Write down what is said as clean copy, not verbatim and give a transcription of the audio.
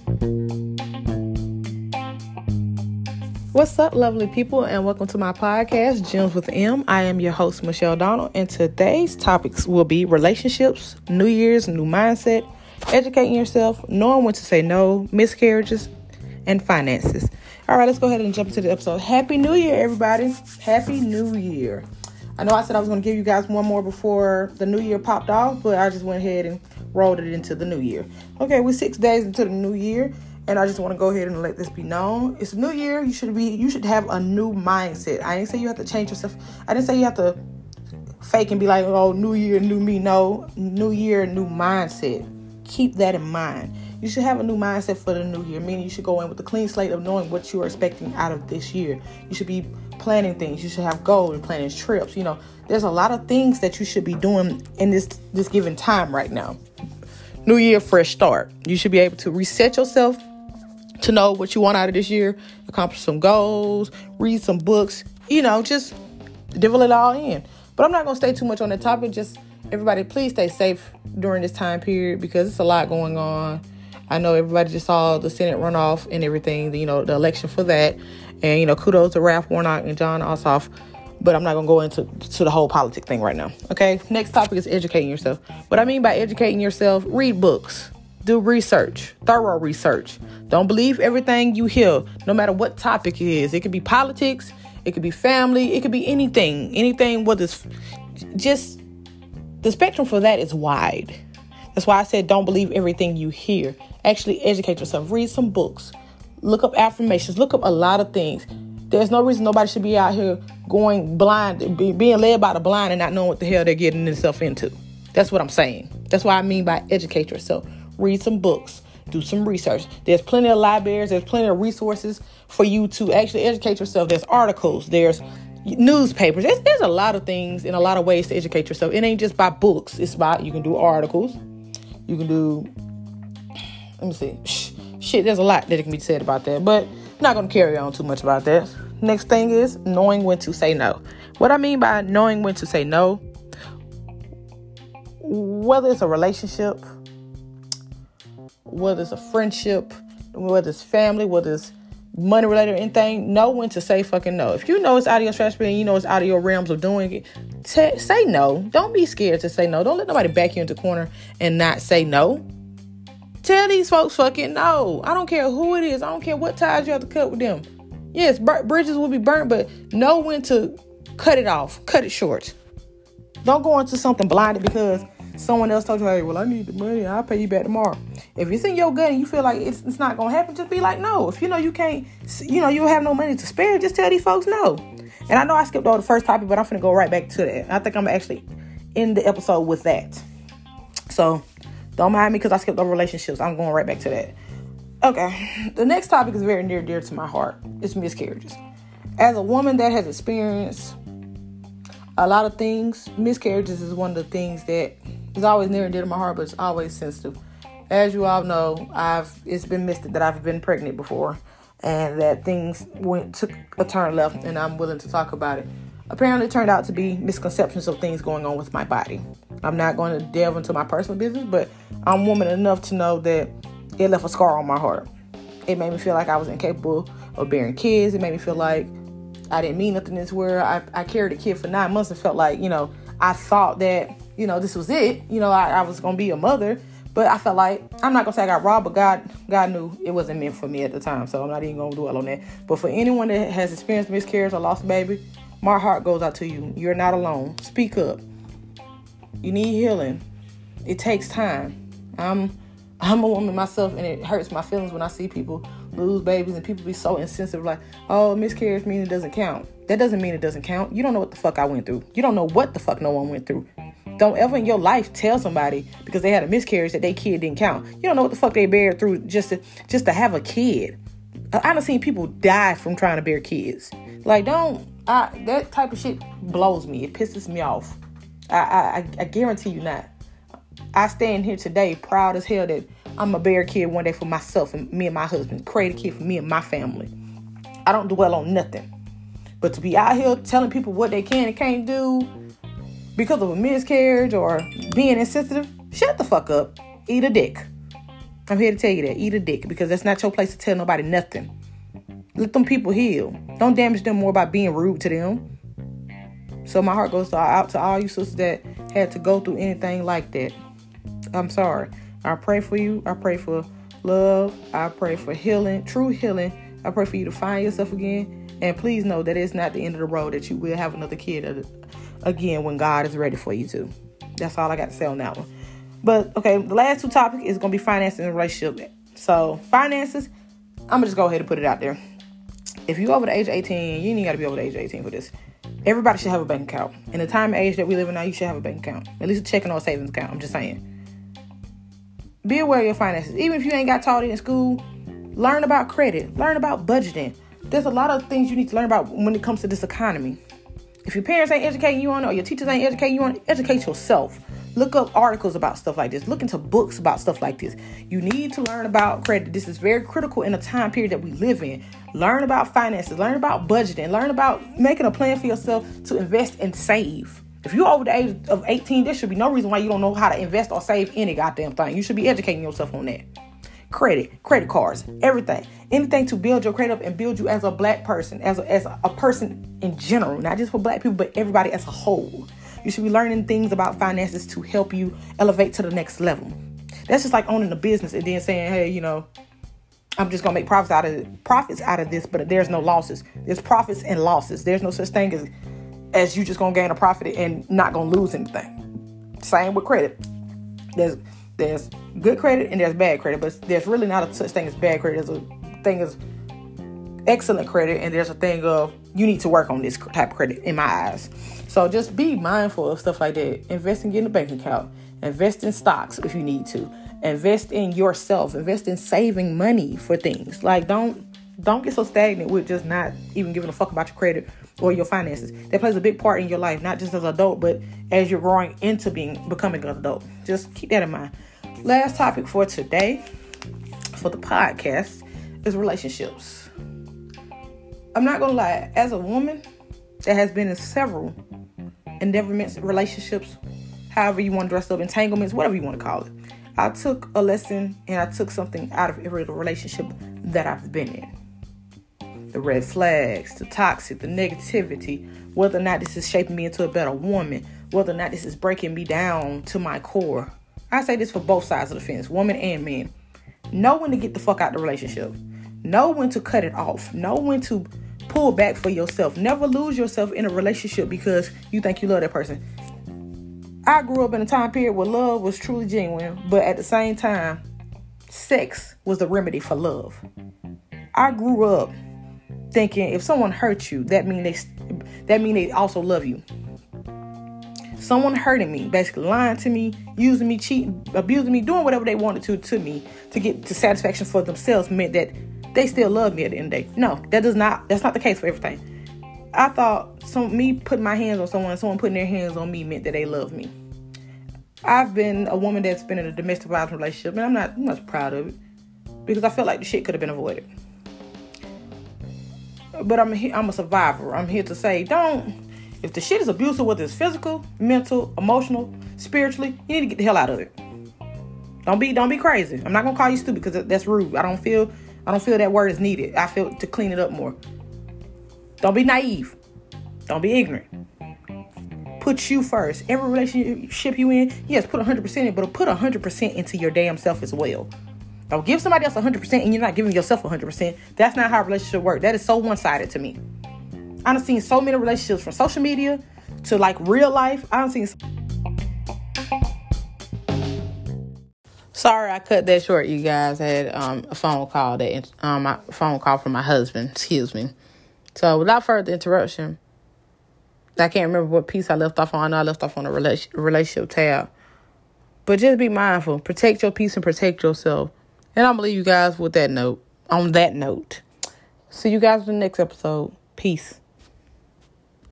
What's up, lovely people, and welcome to my podcast, Gems with M. I am your host, Michelle Donald, and today's topics will be relationships, New Year's, new mindset, educating yourself, knowing when to say no, miscarriages, and finances. All right, let's go ahead and jump into the episode. Happy New Year, everybody. Happy New Year. I know I said I was going to give you guys one more before the New Year popped off, but I just went ahead and rolled it into the New Year. Okay, we're 6 days into the New Year. And I just want to go ahead and let this be known. It's a new year. You should have a new mindset. I didn't say you have to change yourself. I didn't say you have to fake and be like, oh, new year, new me. No, new year, new mindset. Keep that in mind. You should have a new mindset for the new year, meaning you should go in with a clean slate of knowing what you are expecting out of this year. You should be planning things. You should have goals and planning trips. You know, there's a lot of things that you should be doing in this given time right now. New year, fresh start. You should be able to reset yourself to know what you want out of this year, accomplish some goals, read some books, just divil it all in. But I'm not going to stay too much on that topic. Just everybody, please stay safe during this time period because it's a lot going on. I know everybody just saw the Senate runoff and everything, the election for that. And, kudos to Ralph Warnock and Jon Ossoff. But I'm not going to go into the whole politic thing right now. Okay, next topic is educating yourself. What I mean by educating yourself, read books. Do research, thorough research. Don't believe everything you hear, no matter what topic it is. It could be politics, it could be family, it could be anything. Anything with this, just the spectrum for that is wide. That's why I said don't believe everything you hear. Actually educate yourself. Read some books. Look up affirmations. Look up a lot of things. There's no reason nobody should be out here going blind, being led by the blind and not knowing what the hell they're getting themselves into. That's what I'm saying. That's what I mean by educate yourself. Read some books, do some research. There's plenty of libraries, there's plenty of resources for you to actually educate yourself. There's articles, there's newspapers. There's a lot of things and a lot of ways to educate yourself. It ain't just by books. It's by, you can do articles. You can do, let me see. Shit, there's a lot that can be said about that, but I'm not going to carry on too much about that. Next thing is knowing when to say no. What I mean by knowing when to say no, whether it's a relationship, whether it's a friendship, whether it's family, whether it's money related or anything, know when to say fucking no. If you know it's out of your trash bin, you know it's out of your realms of doing it, say no. Don't be scared to say no. Don't let nobody back you into the corner and not say no. Tell these folks fucking no. I don't care who it is. I don't care what ties you have to cut with them. Yes, bridges will be burnt, but know when to cut it off. Cut it short. Don't go into something blinded because someone else told you, hey, well, I need the money. I'll pay you back tomorrow. If it's in your gut and you feel like it's not going to happen, just be like, no. If you know you can't, you have no money to spare, just tell these folks no. And I know I skipped over the first topic, but I'm going to go right back to that. I think I'm actually end the episode with that. So don't mind me because I skipped over relationships. I'm going right back to that. Okay. The next topic is very near and dear to my heart. It's miscarriages. As a woman that has experienced a lot of things, miscarriages is one of the things that is always near and dear to my heart, but it's always sensitive. As you all know, it's been missed that I've been pregnant before and that things took a turn left, and I'm willing to talk about it. Apparently, it turned out to be misconceptions of things going on with my body. I'm not going to delve into my personal business, but I'm woman enough to know that it left a scar on my heart. It made me feel like I was incapable of bearing kids. It made me feel like I didn't mean nothing in this world. I carried a kid for 9 months and felt like, I thought that, this was it. I was going to be a mother. But I felt like, I'm not going to say I got robbed, but God knew it wasn't meant for me at the time. So I'm not even going to dwell on that. But for anyone that has experienced miscarriage or lost a baby, my heart goes out to you. You're not alone. Speak up. You need healing. It takes time. I'm a woman myself, and it hurts my feelings when I see people lose babies and people be so insensitive, like, oh, miscarriage means it doesn't count. That doesn't mean it doesn't count. You don't know what the fuck I went through. You don't know what the fuck no one went through. Don't ever in your life tell somebody because they had a miscarriage that their kid didn't count. You don't know what the fuck they bear through just to have a kid. I've seen people die from trying to bear kids. Like, that type of shit blows me. It pisses me off. I guarantee you not. I stand here today proud as hell that I'm a bear kid one day for myself and me and my husband. Create a kid for me and my family. I don't dwell on nothing. But to be out here telling people what they can and can't do because of a miscarriage or being insensitive, shut the fuck up. Eat a dick. I'm here to tell you that. Eat a dick, because that's not your place to tell nobody nothing. Let them people heal. Don't damage them more by being rude to them. So my heart goes out to all you sisters that had to go through anything like that. I'm sorry. I pray for you. I pray for love. I pray for healing, true healing. I pray for you to find yourself again. And please know that it's not the end of the road, that you will have another kid again when God is ready for you to. That's all I got to say on that one. But, okay, the last two topics is going to be finances and relationship. So, finances, I'm going to just go ahead and put it out there. If you're over the age of 18, you ain't got to be over the age of 18 for this. Everybody should have a bank account. In the time and age that we live in now, you should have a bank account. At least a checking or a savings account. I'm just saying. Be aware of your finances. Even if you ain't got taught it in school, learn about credit. Learn about budgeting. There's a lot of things you need to learn about when it comes to this economy. If your parents ain't educating you on it, or your teachers ain't educating you on it, educate yourself. Look up articles about stuff like this. Look into books about stuff like this. You need to learn about credit. This is very critical in the time period that we live in. Learn about finances. Learn about budgeting. Learn about making a plan for yourself to invest and save. If you're over the age of 18, there should be no reason why you don't know how to invest or save any goddamn thing. You should be educating yourself on that. Credit cards, everything. Anything to build your credit up and build you as a black person, as a person in general. Not just for black people, but everybody as a whole. You should be learning things about finances to help you elevate to the next level. That's just like owning a business and then saying, hey, you know, I'm just going to make profits out of this, but there's no losses. There's profits and losses. There's no such thing as you just going to gain a profit and not going to lose anything. Same with credit. There's good credit and there's bad credit, but there's really not a such thing as bad credit. There's a thing as excellent credit, and there's a thing of you need to work on this type of credit in my eyes. So just be mindful of stuff like that. Invest in getting a bank account. Invest in stocks if you need to. Invest in yourself. Invest in saving money for things. Like don't get so stagnant with just not even giving a fuck about your credit or your finances. That plays a big part in your life, not just as an adult, but as you're growing into becoming an adult. Just keep that in mind. Last topic for today, for the podcast, is relationships. I'm not gonna lie, as a woman that has been in several endeavorments, relationships, however you want to dress up, entanglements, whatever you want to call it, I took a lesson and I took something out of every relationship that I've been in. The red flags, the toxic, the negativity, whether or not this is shaping me into a better woman, whether or not this is breaking me down to my core. I say this for both sides of the fence, woman and man. Know when to get the fuck out of the relationship. Know when to cut it off. Know when to pull back for yourself. Never lose yourself in a relationship because you think you love that person. I grew up in a time period where love was truly genuine, but at the same time, sex was the remedy for love. I grew up thinking if someone hurts you, that mean they also love you. Someone hurting me, basically lying to me, using me, cheating, abusing me, doing whatever they wanted to me to get to satisfaction for themselves meant that they still love me at the end of the day. No, that's not the case for everything. I thought me putting my hands on someone putting their hands on me meant that they love me. I've been a woman that's been in a domestic violence relationship, and I'm not much proud of it because I felt like the shit could have been avoided. But I'm a survivor. I'm here to say, if the shit is abusive, whether it's physical, mental, emotional, spiritually, you need to get the hell out of it. Don't be crazy. I'm not gonna call you stupid because that's rude. I don't feel that word is needed. I feel to clean it up more. Don't be naive. Don't be ignorant. Put you first. Every relationship you in, yes, put 100% in, but put 100% into your damn self as well. Don't give somebody else 100% and you're not giving yourself 100%. That's not how a relationship works. That is so one-sided to me. I've seen so many relationships from social media to like real life. I've seen. Sorry, I cut that short. You guys had a phone call from my husband. Excuse me. So without further interruption, I can't remember what piece I left off on. I know I left off on a relationship tab. But just be mindful. Protect your peace and protect yourself. And I'm going to leave you guys with that note. On that note. See you guys in the next episode. Peace.